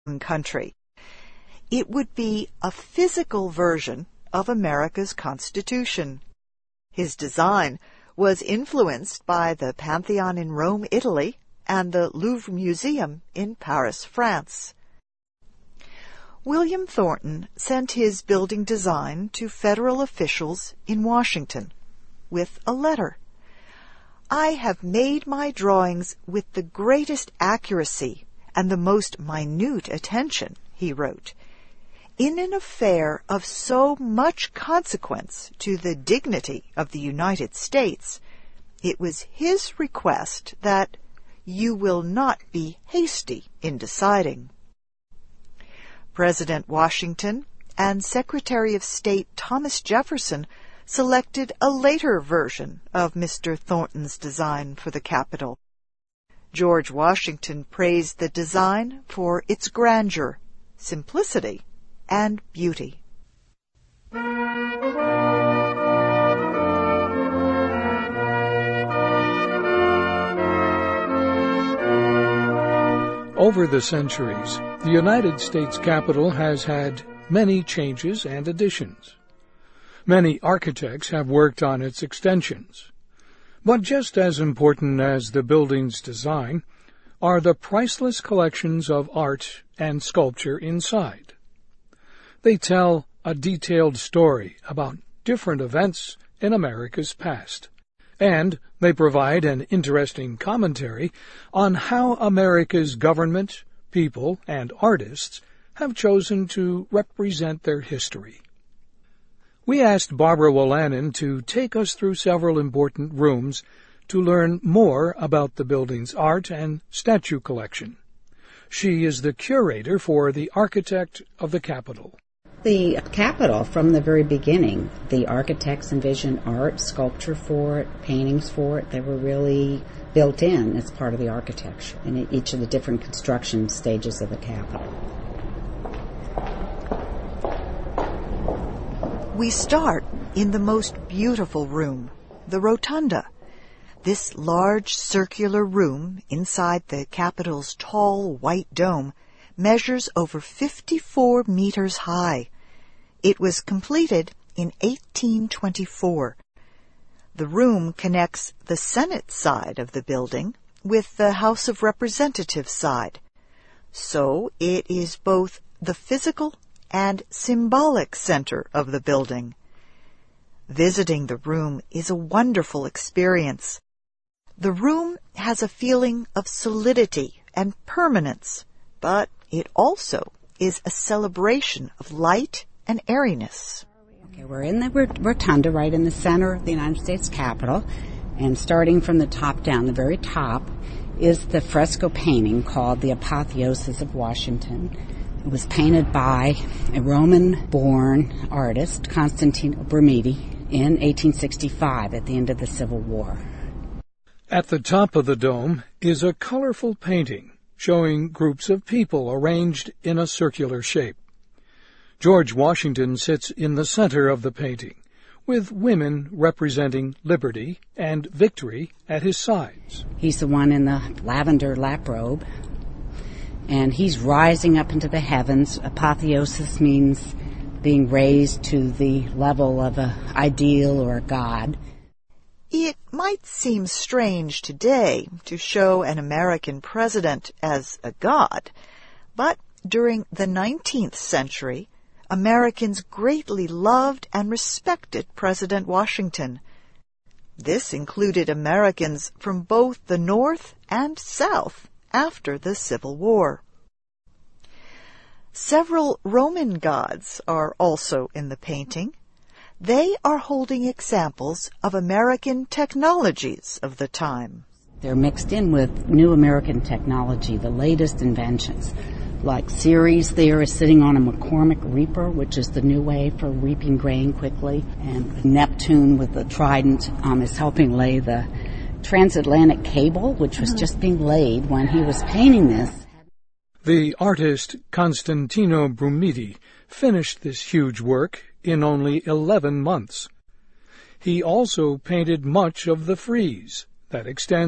country. It would be a physical version of America's Constitution. His design was influenced by the Pantheon in Rome, Italy, and the Louvre Museum in Paris, France. William Thornton sent his building design to federal officials in Washington with a letter. "I have made my drawings with the greatest accuracy and the most minute attention," he wrote. "In an affair of so much consequence to the dignity of the United States, it was his request that you will not be hasty in deciding." President Washington and Secretary of State Thomas Jefferson selected a later version of Mr. Thornton's design for the Capitol. George Washington praised the design for its grandeur, simplicity, and beauty. Over the centuries, the United States Capitol has had many changes and additions. Many architects have worked on its extensions. But just as important as the building's design are the priceless collections of art and sculpture inside. They tell a detailed story about different events in America's past, and they provide an interesting commentary on how America's government, people, and artists have chosen to represent their history. We asked Barbara Wolanin to take us through several important rooms to learn more about the building's art and statue collection. She is the curator for the Architect of the Capitol. The Capitol, from the very beginning, the architects envisioned art, sculpture for it, paintings for it. They were really built in as part of the architecture in each of the different construction stages of the Capitol. We start in the most beautiful room, the Rotunda. This large circular room inside the Capitol's tall white dome measures over 54 meters high. It was completed in 1824. The room connects the Senate side of the building with the House of Representatives side. So it is both the physical and symbolic center of the building. Visiting the room is a wonderful experience. The room has a feeling of solidity and permanence, but it also is a celebration of light and airiness. Okay, we're in the Rotunda, right in the center of the United States Capitol, and starting from the top down, the very top, is the fresco painting called The Apotheosis of Washington. It was painted by a Roman-born artist, Constantino Brumidi, in 1865 at the end of the Civil War. At the top of the dome is a colorful painting showing groups of people arranged in a circular shape. George Washington sits in the center of the painting, with women representing liberty and victory at his sides. He's the one in the lavender lap robe, and he's rising up into the heavens. Apotheosis means being raised to the level of an ideal or a god. It might seem strange today to show an American president as a god, but during the 19th century, Americans greatly loved and respected President Washington. This included Americans from both the North and South after the Civil War. Several Roman gods are also in the painting. They are holding examples of American technologies of the time. They're mixed in with new American technology, the latest inventions. Like Ceres there is sitting on a McCormick reaper, which is the new way for reaping grain quickly. And Neptune with the trident is helping lay the transatlantic cable, which was just being laid when he was painting this. The artist Constantino Brumidi finished this huge work in only 11 months. He also painted much of the frieze that extends